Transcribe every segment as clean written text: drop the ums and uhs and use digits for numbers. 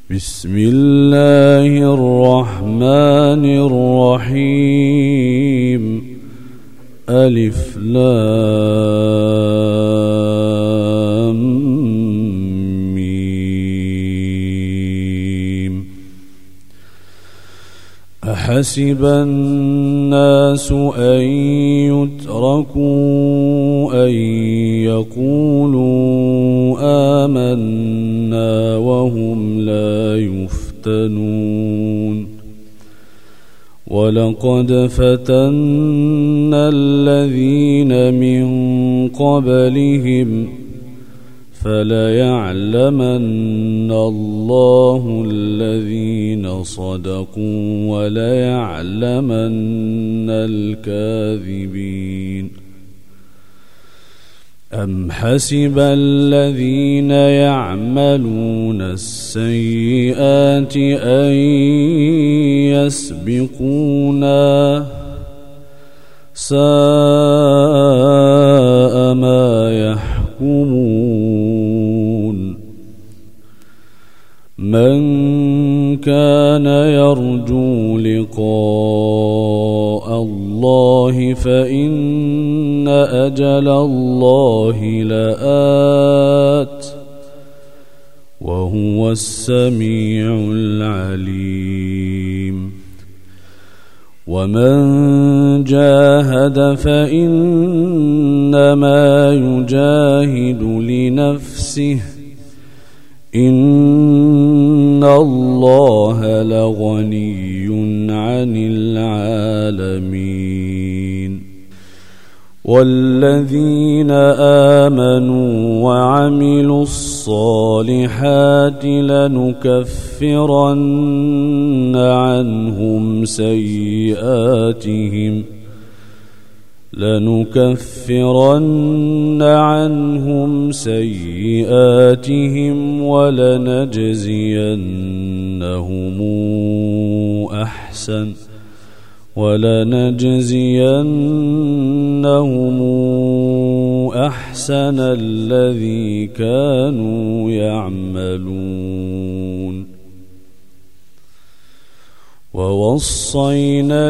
بسم الله الرحمن الرحيم. ألف لام ميم. أحسب الناس أن يتركوا أن يقولوا آمنا وهم لا يفتنون. ولقد فتنا الذين من قبلهم فليعلمن الله الذين صدقوا وليعلمن الكاذبين. أم حسب الذين يعملون السيئات أن يسبقونا ساء ما يحكمون. من كان يرجو لقاء الله فإن أجل الله لآت وهو السميع العليم. ومن جاهد فإنما يجاهد لنفسه إن الله لغني عن العالمين. والذين آمنوا وعملوا الصالحات لنكفرن عنهم سيئاتهم ولنجزينهم أحسن الذي كانوا يعملون. ووصينا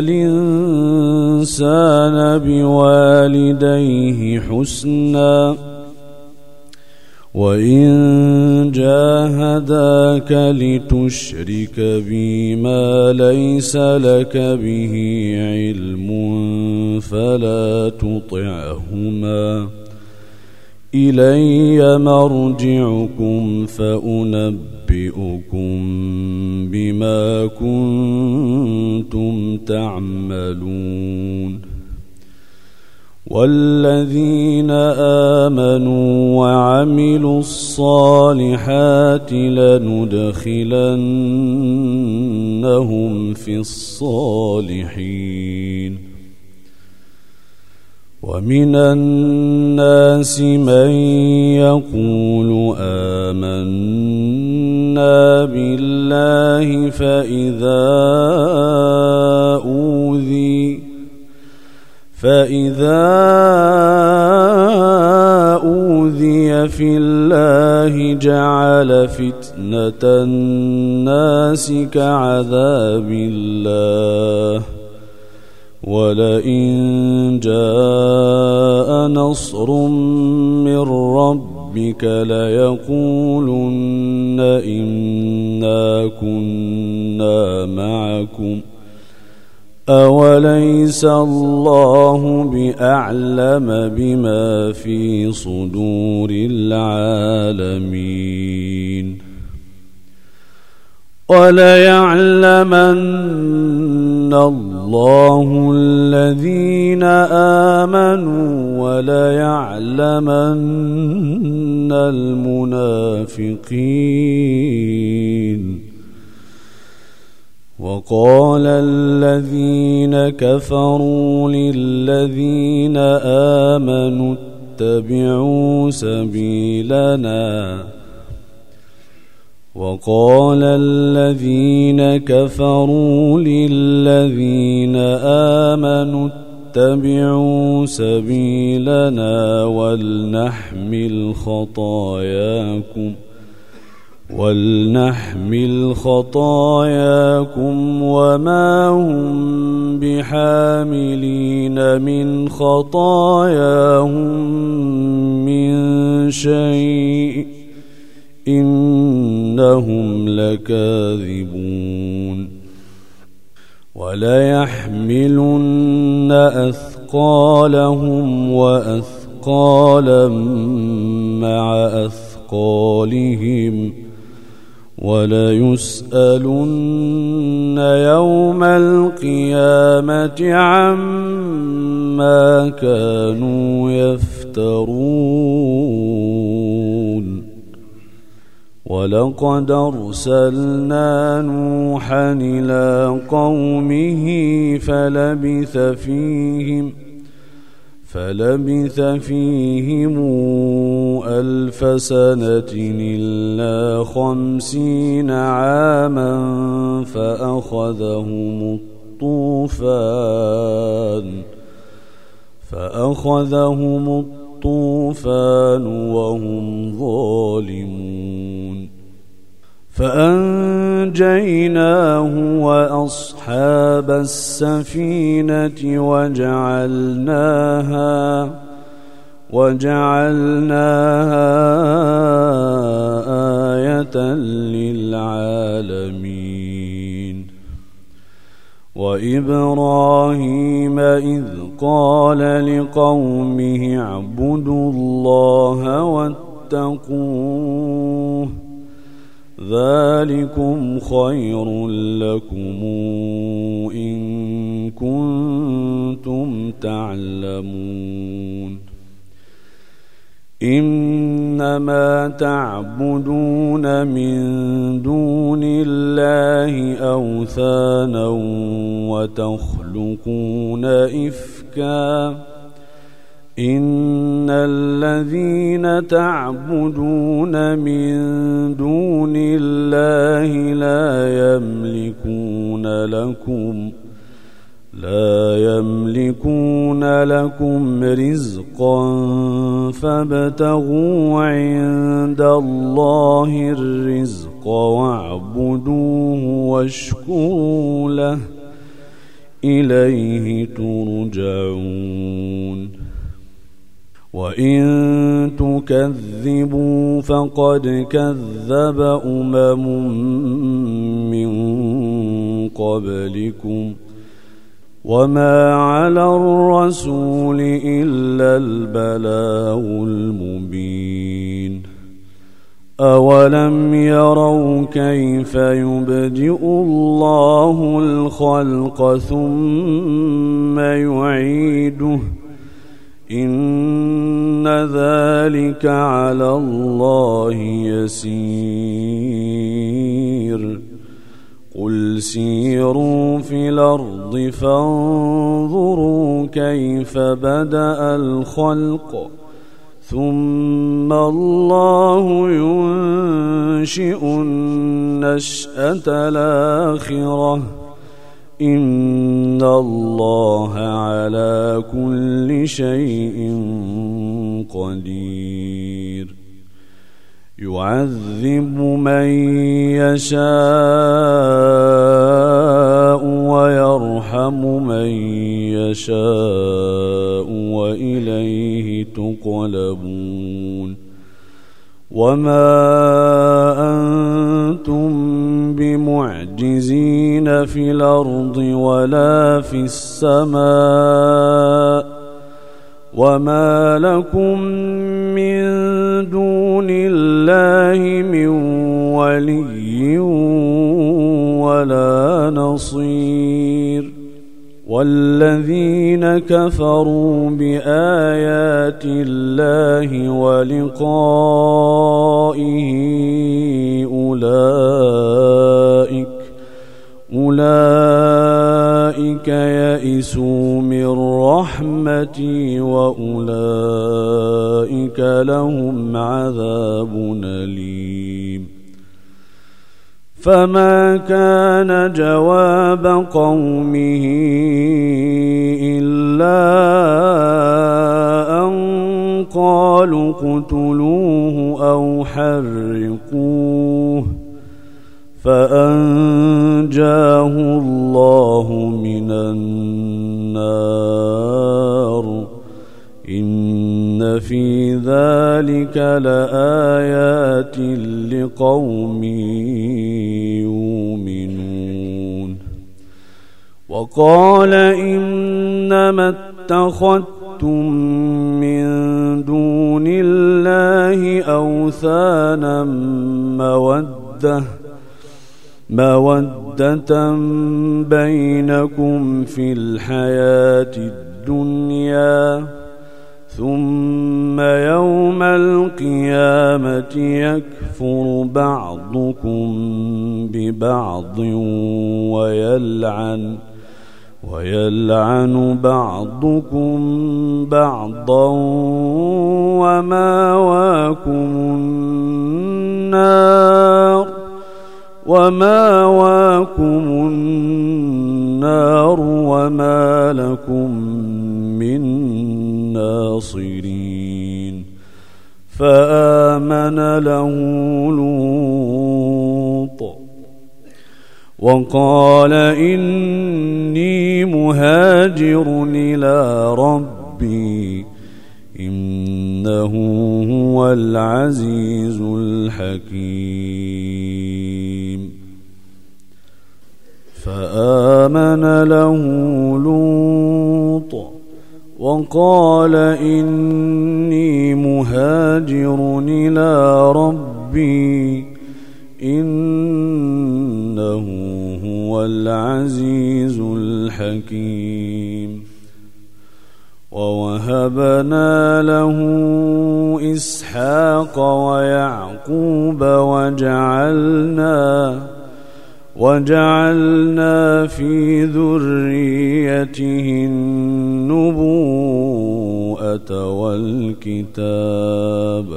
الإنسان بوالديه حسنا وإن جاهداك لتشرك بي ما ليس لك به علم فلا تطعهما إلي مرجعكم فأنبئكم بما كنتم تعملون. والذين آمنوا وعملوا الصالحات لندخلنهم في الصالحين. ومن الناس من يقول آمنا بالله فإذا أوذي في الله جعل فتنة الناس كعذاب الله ولئن جاء نصر من ربك ليقولن إنا كنا معكم أوليس الله بأعلم بما في صدور العالمين. وليعلمن الله الذين آمنوا وليعلمن المنافقين. وقال الذين كفروا للذين آمنوا اتبعوا سبيلنا وقال الذين كفروا للذين آمنوا اتبعوا سبيلنا ولنحمل خطاياكم ولنحمل خطاياكم وما هم بحاملين من خطاياهم من شيء إنهم لكاذبون وليحملن أثقالهم وأثقالا مع أثقالهم وليسألن يوم القيامة عما كانوا يفترون ولقد أرسلنا نوحا إلى قومه فلبث فيهم 1000 سنة إلا 50 عاما فأخذهم الطوفان وهم ظالمون فأنجيناه وأصحاب السفينة وجعلناها آية للعالمين وإبراهيم إذ قال لقومه اعبدوا الله واتقوه ذلكم خير لكم إن كنتم تعلمون إنما تعبدون من دون الله أوثانا وتخلقون إفكا إن الذين تعبدون من دون الله لا يملكون لكم رزقا فابتغوا عند الله الرزق واعبدوه واشكروا له إليه ترجعون وإن تكذبوا فقد كذب من قبلكم وما على الرسول إلا البلاغ المبين أولم يروا كيف يبدئ الله الخلق ثم يعيده إن ذلك على الله يسير قل سيروا في الأرض فانظروا كيف بدأ الخلق ثم الله ينشئ النشأة الآخرة إن الله على كل شيء قدير يعذب من يشاء ويرحم من يشاء وإليه تقلبون وما أنتم بمعجزين في الأرض ولا في السماء وما لكم من دون الله من ولي ولا نصير والذين كفروا بآيات الله ولقائه أولئك يئسوا من رحمتي وأولئك لهم عذاب أليم فما كان جواب قومه إلا أن قالوا اقتلوه أو حرقوه فأنجاه الله من النار إن في ذلك لآيات لقوم يؤمنون. وقال إنما اتخذتم من دون الله أوثانا مودة بينكم في الحياة الدنيا ثم يوم القيامة يكفر بعضكم ببعض ويلعن بعضكم بعضا وماواكم النار وما لكم من ناصرين. فآمن له لوط وقال إني مهاجر إلى ربي إنه هو العزيز الحكيم. فآمن له لوط وقال إني مهاجر إلى ربي إنه هو العزيز الحكيم. ووهبنا له إسحاق ويعقوب وجعلنا في ذريته النبوءة والكتاب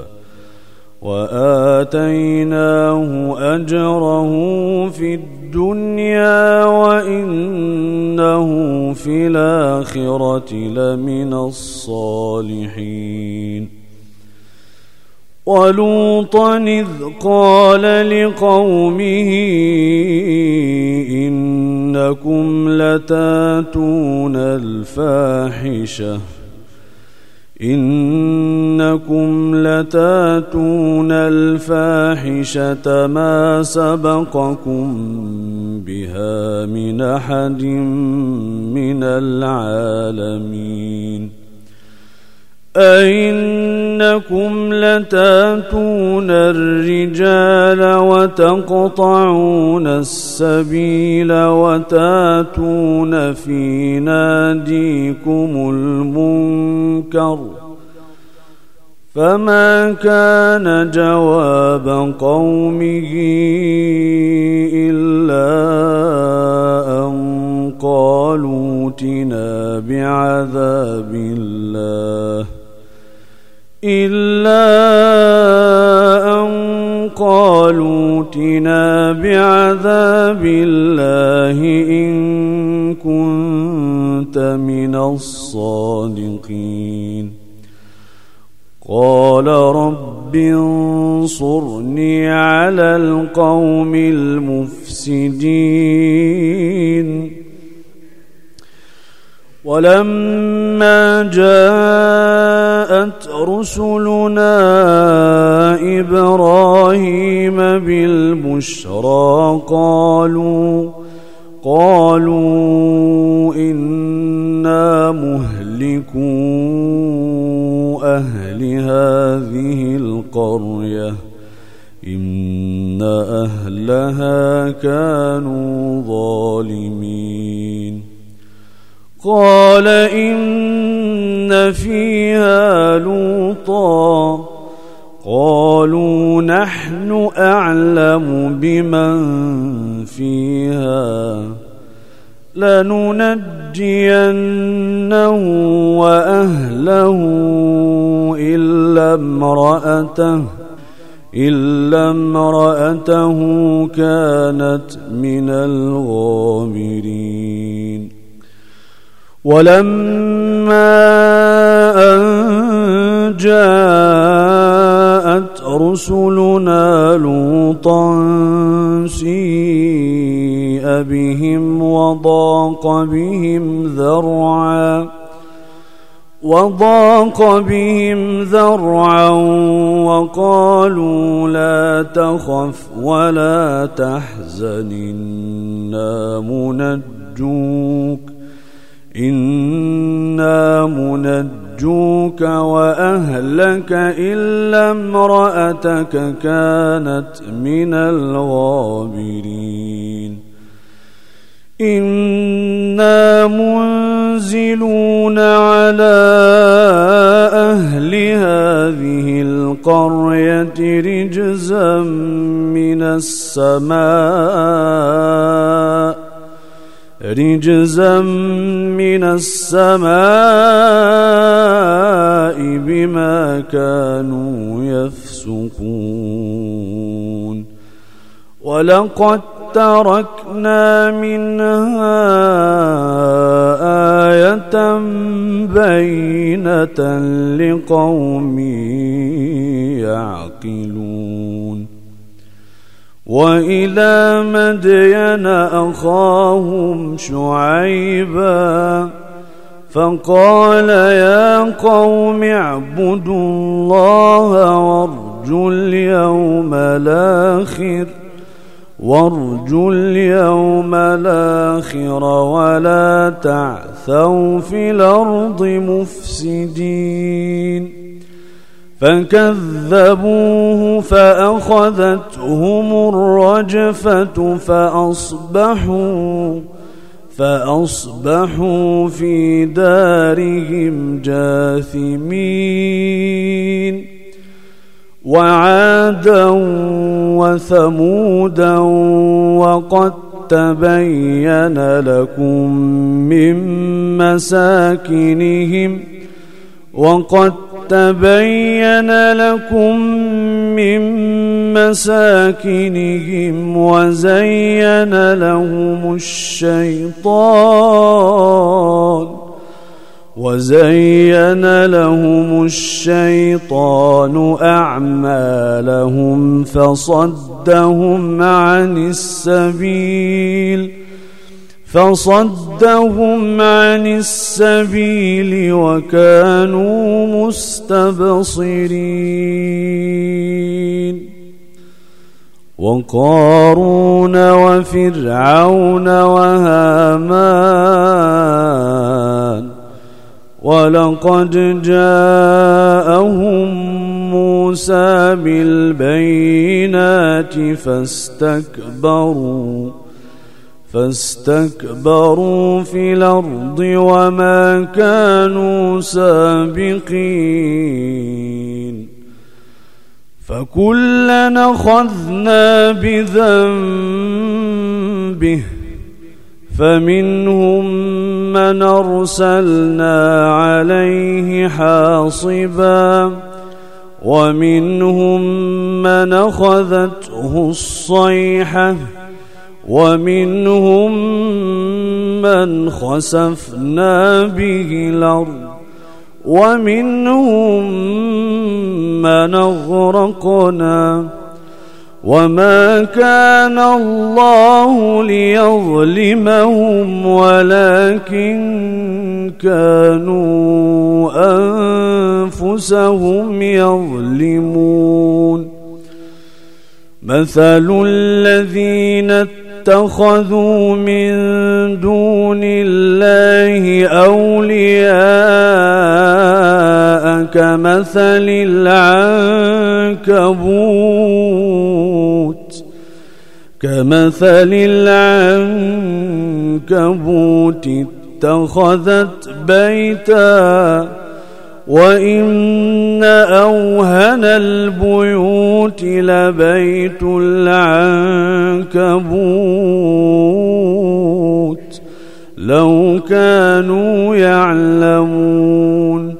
وآتيناه أجره في الدنيا وإنه في الآخرة لمن الصالحين. ولوطا إذ قال لقومه إنكم لتاتون الفاحشة ما سبقكم بها من أحد من العالمين. أئنكم لتاتون الرجال وتقطعون السبيل وتاتون في ناديكم المنكر. فما كان جواب قومه إلا أن قالوا ائتنا بعذاب الله إن كنت من الصادقين. قال رب انصرني على القوم المفسدين. ولما جاءت رسلنا إبراهيم بالبشرى قالوا إنا مهلكو أهل هذه القرية إن أهلها كانوا ظالمين. قال إن فيها لوطا قالوا نحن أعلم بمن فيها لننجينه وأهله إلا امرأته كانت من الغابرين. ولما أن جاءت رسلنا لوطا سيء بهم وضاق بهم ذرعا وقالوا لا تخف ولا تحزن إنا منجوك وأهلك إلا امرأتك كانت من الغابرين إنا منزلون على أهل هذه القرية رجزا من السماء بما كانوا يفسقون ولقد تركنا منها آية بينة لقوم يعقلون وإلى مدين أخاهم شعيبا فقال يا قوم اعبدوا الله وارجوا اليوم الآخر ولا تعثوا في الأرض مفسدين فكذبوه فأخذتهم الرجفة فأصبحوا في دارهم جاثمين وعادا وثمودا وقد تبين لكم من مساكنهم وزين لهم الشيطان أعمالهم فصدهم عن السبيل وكانوا مستبصرين وقارون وفرعون وهامان ولقد جاءهم موسى بالبينات فاستكبروا في الأرض وما كانوا سابقين فكلنا أخذنا بذنبه فمنهم من أرسلنا عليه حاصبا ومنهم من أخذته الصيحة ومنهم من خسفنا به الأرض ومنهم من أغرقنا وما كان الله ليظلمهم ولكن كانوا أنفسهم يظلمون مثل الذين اتخذوا من دون الله أولياء كمثل العنكبوت اتخذت بيتا وإن أوهن البيوت لبيت العنكبوت لو كانوا يعلمون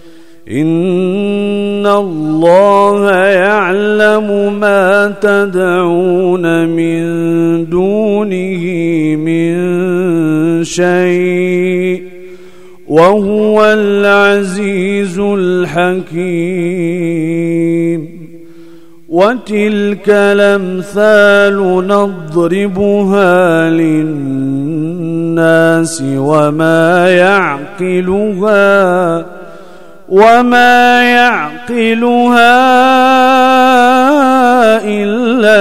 إن الله يعلم ما تدعون من دونه من شيء وهو العزيز الحكيم. وتلك الأمثال نضربها للناس وما يعقلها إلا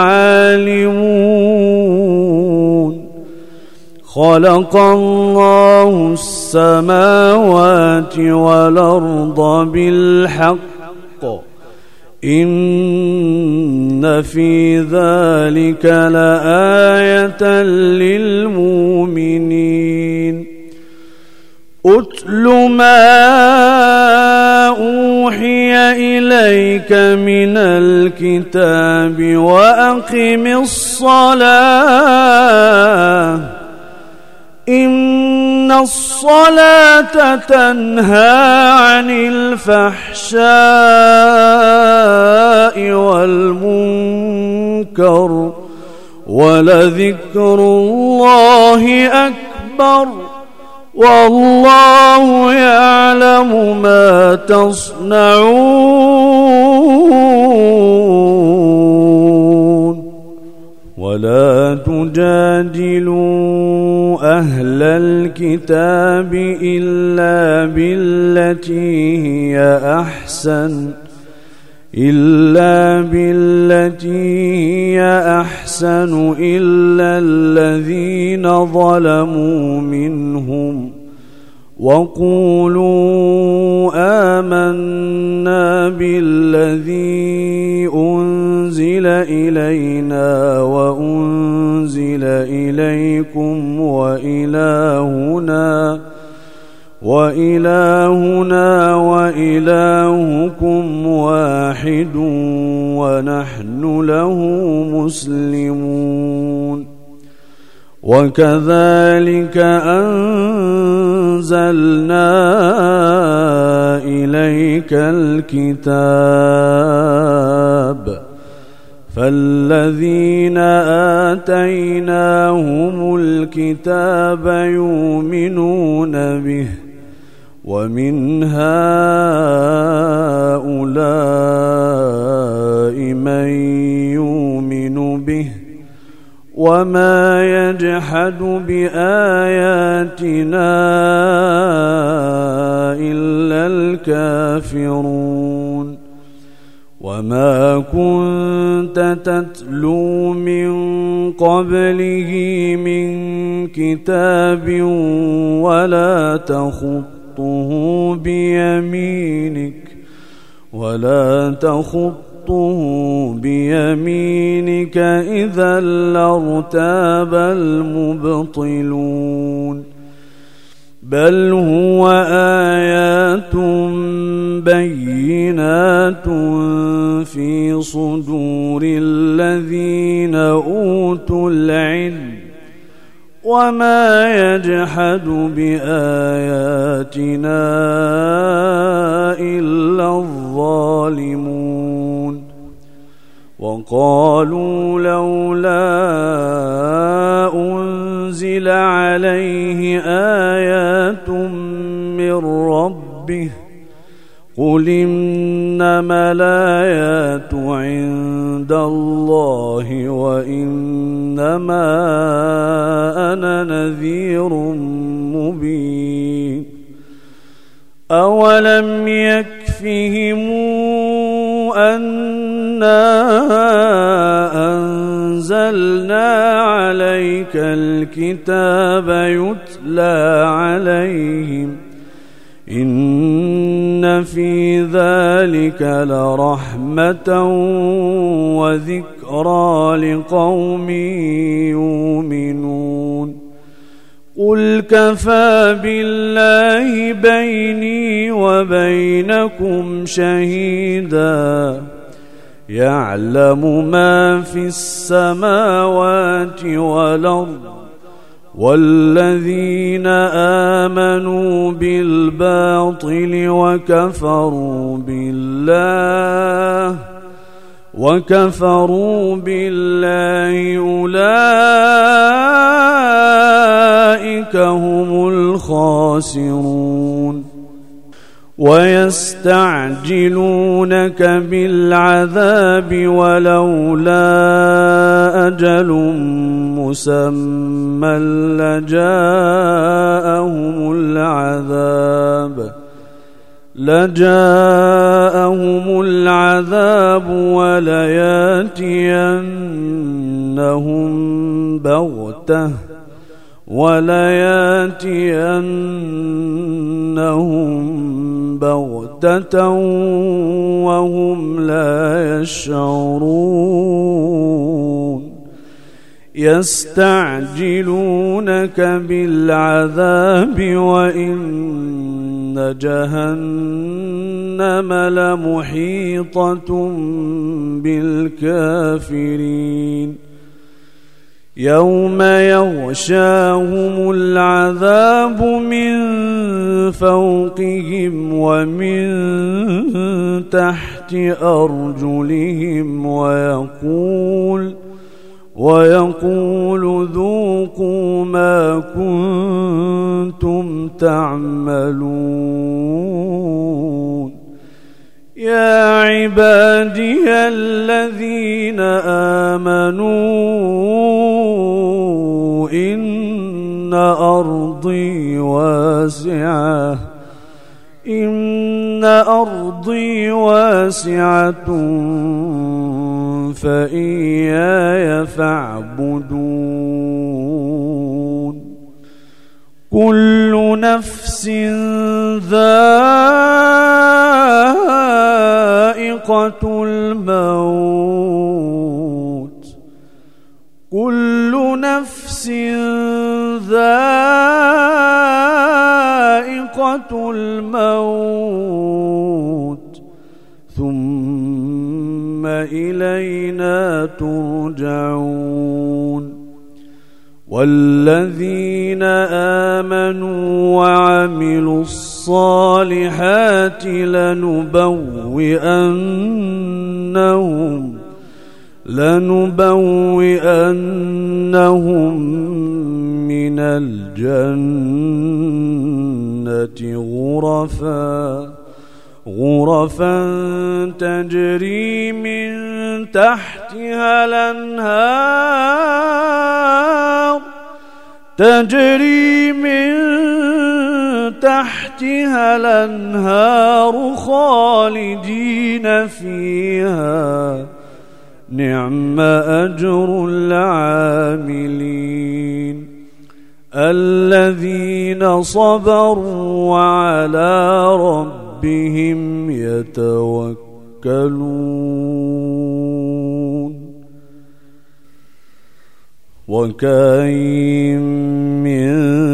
العالمون. خلق الله السماوات والأرض بالحق إن في ذلك لآية للمؤمنين. أتل ما أوحي إليك من الكتاب وأقم الصلاة إن الصلاة تنهى عن الفحشاء والمنكر ولذكر الله أكبر والله يعلم ما تصنعون. ولا تجادلوا أهل الكتاب إلا بالتي هي أحسن إلا الذين ظلموا منهم وقولوا آمنا بالذي أنزل إلينا وأنزل إليكم وإلهنا وإلهكم واحد ونحن له مسلمون. وكذلك أنزلنا إليك الكتاب فالذين آتيناهم الكتاب يؤمنون به ومن هؤلاء من يؤمن به وما يجحد بآياتنا إلا الكافرون. وما كنت تتلو من قبله من كتاب ولا تخطه بيمينك إذا لارتاب المبطلون. بل هو آيات بينات في صدور الذين أوتوا العلم وما يجحد بآياتنا إلا الظالمون. وقالوا لولا أنزل عليه آيات من ربه قل إنما الآيات عند الله وإنما أنا نذير مبين. أولم يكفهم أنا أنزلنا عليك الكتاب يتلى عليهم إن في ذلك لرحمة وذكرى لقوم يؤمنون. قل كفى بالله بيني وبينكم شهيدا يعلم ما في السماوات والأرض والذين آمنوا بالباطل وكفروا بالله أولئك هم الخاسرون. ويستعجلونك بالعذاب ولولا أجل مسمى لجاءهم العذاب ولياتينهم بغتة وهم لا يشعرون يستعجلونك بالعذاب وإن جهنم لمحيطة بالكافرين يوم يغشاهم العذاب من فوقهم ومن تحت أرجلهم ويقول ذوقوا ما كنتم تعملون يا عبادي الذين آمنوا إن أرضي واسعة فإياي فاعبدون كل نفس ذائقة الموت ثم إلينا ترجعون والذين آمنوا وعملوا الصالحات لنبوئنهم من الجنة غرفا تجري من تحتها الأنهار خالدين فيها نعم أجر العاملين الذين صبروا وعلى ربهم يتوكلون وكاين من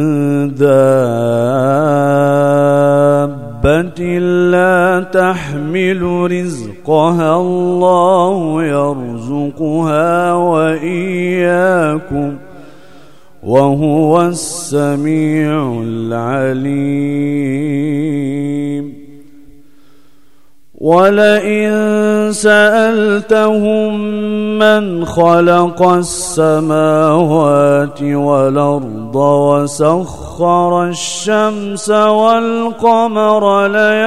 دابة لا تحمل رزقها الله يرزقها وإياكم وهو السميع العليم ولئن سألتهم من خلق السماوات والأرض وسخر الشمس والقمر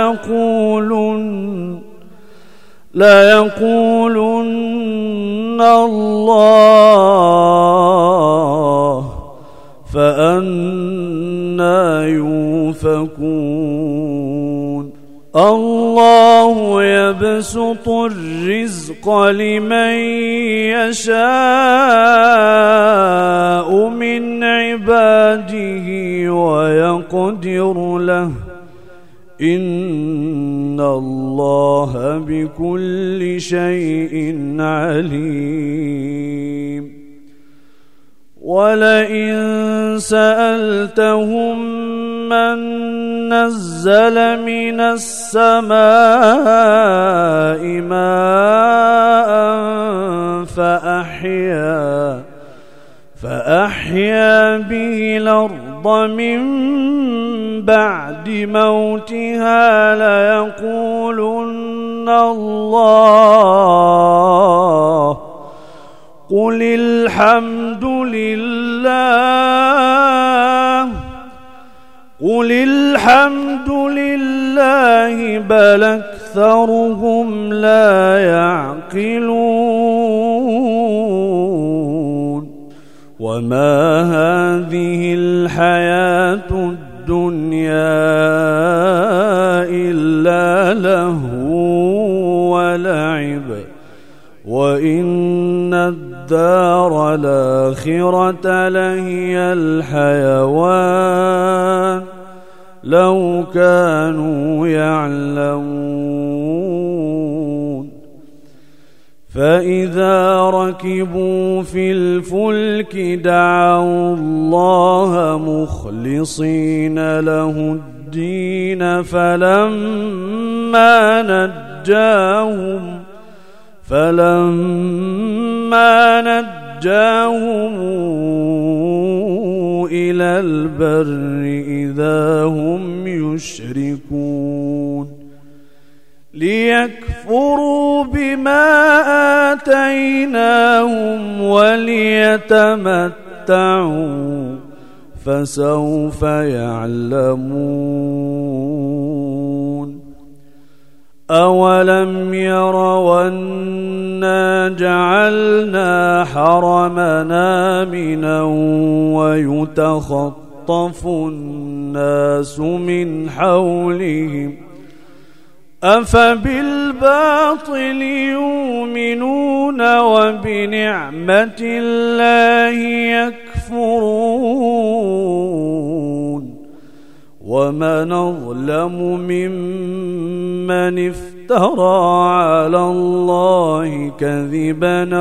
ليقولن الله فأنى يؤفكون الله يبسط الرزق لمن يشاء من عباده ويقدر له إن الله بكل شيء عليم ولئن سألتهم من نزل من السماء ماء فأحيا به الأرض من بعد موتها ليقولن الله قل الحمد لله الله بل أكثرهم لا يعقلون وما هذه الحياة الدنيا إلا لهو ولعب وإن الدار الآخرة لهي الحيوان لو كانوا يعلمون فإذا ركبوا في الفلك دعوا الله مخلصين له الدين فلما نجاهم إلى البر إذا هم يشركون ليكفروا بما آتيناهم وليتمتعوا فسوف يعلمون أولم يروا أنا جعلنا حرمنا آمنا ويتخطف الناس من حولهم أفبالباطل يؤمنون وبنعمة الله يكفرون ومن أظلم ممن افترى على الله كذبا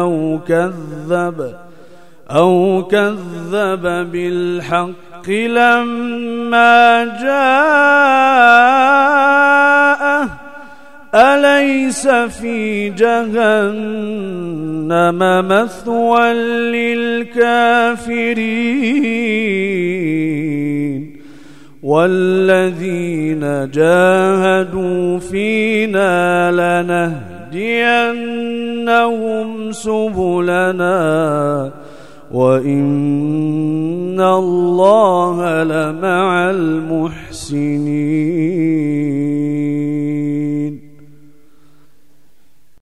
أو كذب بالحق لما جاءه أليس في جهنم مثوى للكافرين والذين جاهدوا فينا لنهدينهم سبلنا وإن الله لمع المحسنين